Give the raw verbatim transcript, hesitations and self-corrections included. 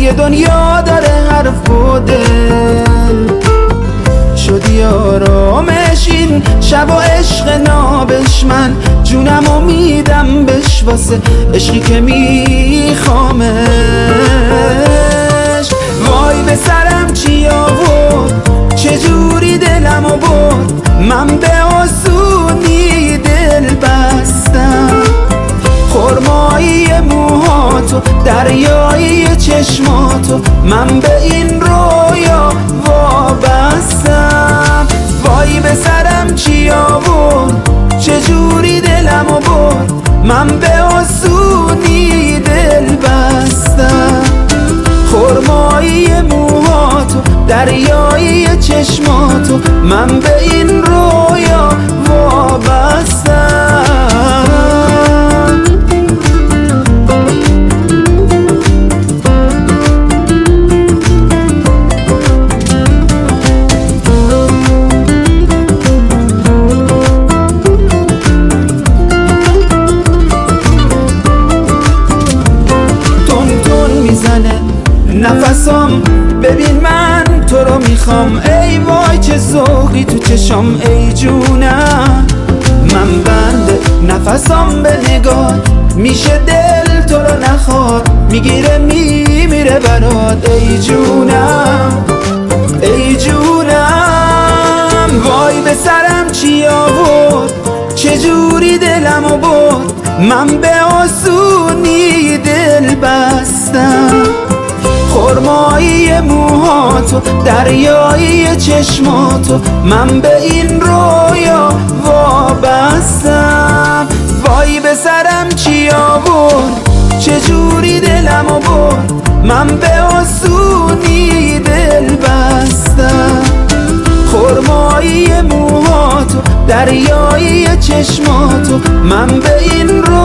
یه دنیا داره حرف و دل، شدی آرامش این شب و عشق نابش، من جونم و میدم بش واسه عشقی که میخوامش. وای به سرم چی آورد، چجوری دلمو برد، من به آسونی دل بستم. خرمایی موهاتو، دریایی چشماتو، من به این رویا وابستم. وای به سرم چی آورد، چجوری دلمو برد، من به آسونی دل بستم. خرمایی موهاتو، دریایی چشماتو، من به این رویا وابستم. نفسام ببین من تو رو میخوام، ای وای چه ذوقی تو چشام ای جونم. من بنده نفسام به نگاه، میشه دل تو رو نخواد، میگیره میمیره برات ای جونم ای جونم. وای به سرم چی آورد، چجوری دلمو برد، من به آسونی دل بستم. خرمایی موهاتو، دریایی چشماتو، من به این رویا وابستم. وای به سرم چی آورد، چجوری دلمو برد، من به آسونی دل بستم. خرمایی موهاتو، دریایی چشماتو، من به این رویا